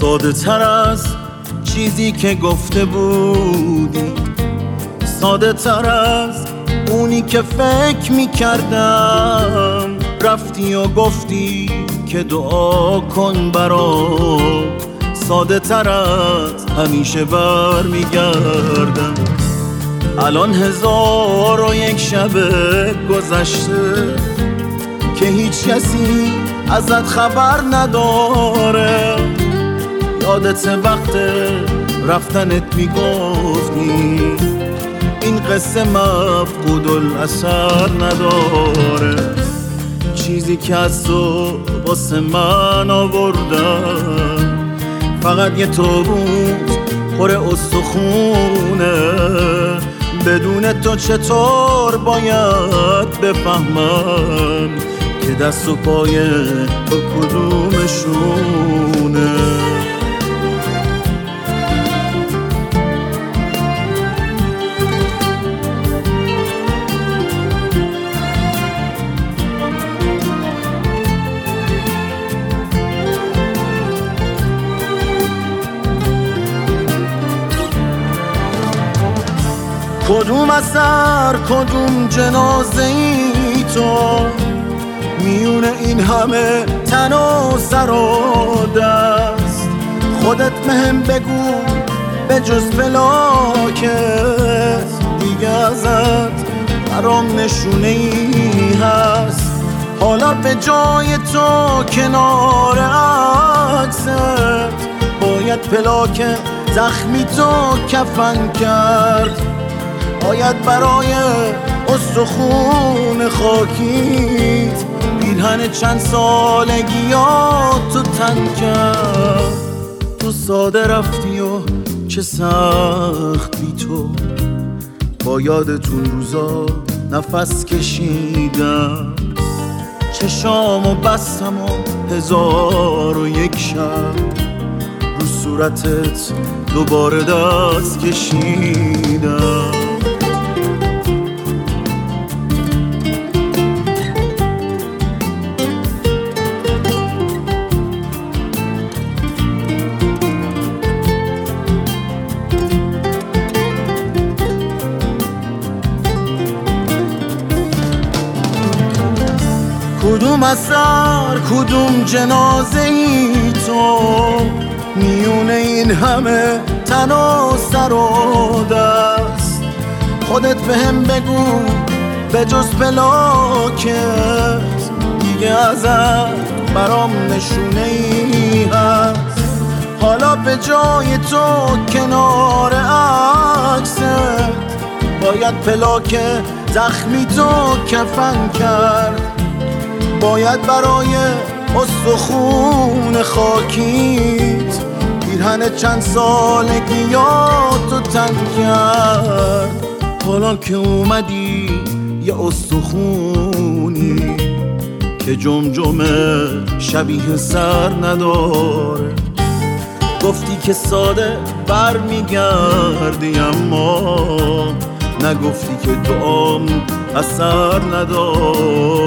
ساده تر از چیزی که گفته بودی، ساده تر از اونی که فکر میکردم. رفتی و گفتی که دعا کن برام، ساده تر از همیشه برمیگردم. الان 1001 شب گذشته که هیچ کسی ازت خبر نداره. یادت وقت رفتنت میگفتی این قصه مفقود الاثر نداره. چیزی که از تو واسه من آوردم فقط یه تابوت پر استخونه. بدون تو چطور باید بفهمم که دست و پای با کدومشونه؟ کدوم اثر کدوم جنازه ای تو، میون این همه تن و سر و دست. خودت مهم بگو به جز فلاکت دیگه ازت برام نشونه ای هست. حالا به جای تو کنار عکست باید پلاک زخمی تو کفن کرد. باید برای استخون خاکیت پیرهن چند سالگیاتو تن کرد. تو ساده رفتی و چه سخت بی تو، با یادتون روزا نفس کشیدم. چشامو بستم و 1001 شب رو صورتت دوباره دست کشیدم. کدوم اثر کدوم جنازه ای تو، میونه این همه تن و سر و دست. خودت بهم بگو به جز پلاکت دیگه ازت برام نشونه ای هست. حالا به جای تو کنار عکست باید پلاک زخمی تو کفن کرد. باید برای استخون خاکیت پیرهن چند سالگیاتو تن کرد. حالا که اومدی یه استخونی که جمجمه شبیه سر نداره. گفتی که ساده برمیگردی اما نگفتی که دعام اثر نداره.